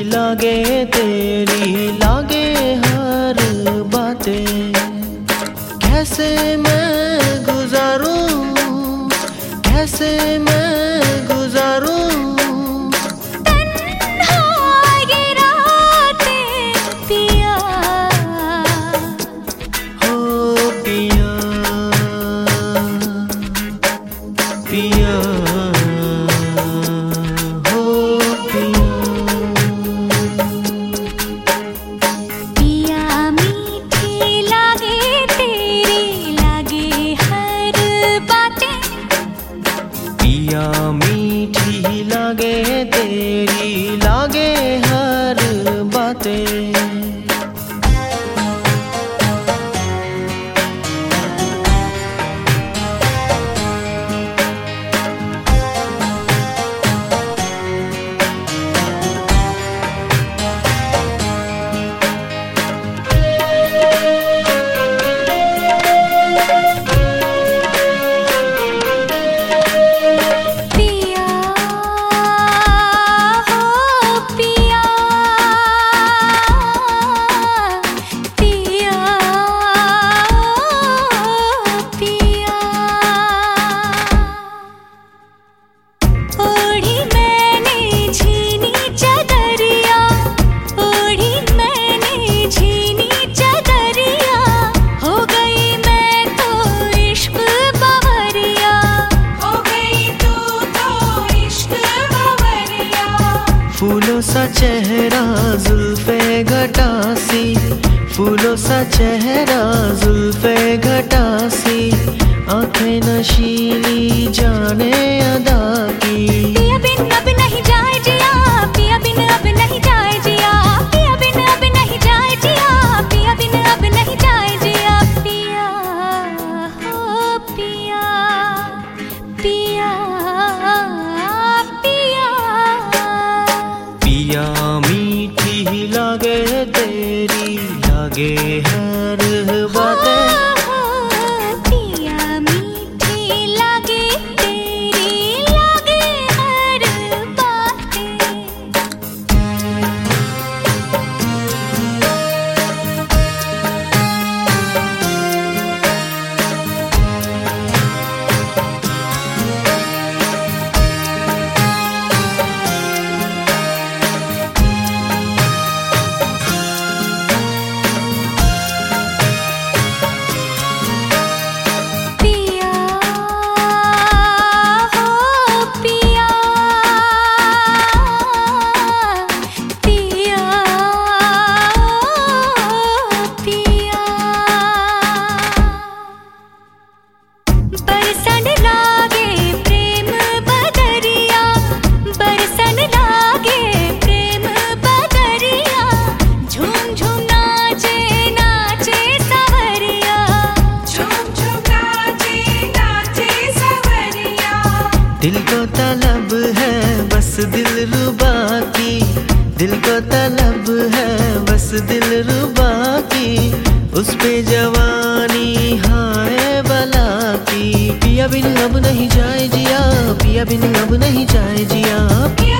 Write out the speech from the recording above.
लागे तेरी लागे हर बातें। कैसे मैं गुजारूं, कैसे मैं गुजारूं तन्हाई रातें पिया, हो पिया पिया हो पिया। पिया मीठी लागे तेरी लागे हर बातें। पिया मीठी लागे तेरी लागे हर बातें। फूलों सा चेहरा जुल्फे घटासी, फूलों सा चेहरा जुल्फे घटासी, आंखें नशीली जाने अदा की। पिया बिन अब नहीं जाए जिया, पिया बिन अब नहीं जाए जिया, पिया बिन अब नहीं जाए जिया, पिया बिन अब नहीं जाए जिया। पिया हो पिया पिया पिया। पिया मीठी लागे तेरी लागे हर बातें। पिया मीठी लागे तेरी लागे हर बातें। बरसन लागे प्रेम बदरिया, बरसन लागे प्रेम बदरिया, झूम झूम नाचे नाचे सवरिया, झूम झूम नाचे नाचे सवरिया। दिल को तलब है बस दिलरुबा की, दिल को तलब है बस दिलरुबा की, उस पे जवानी हाय बला की। पिया बिन अब नहीं जाए जिया, पिया बिन अब नहीं जाए जिया।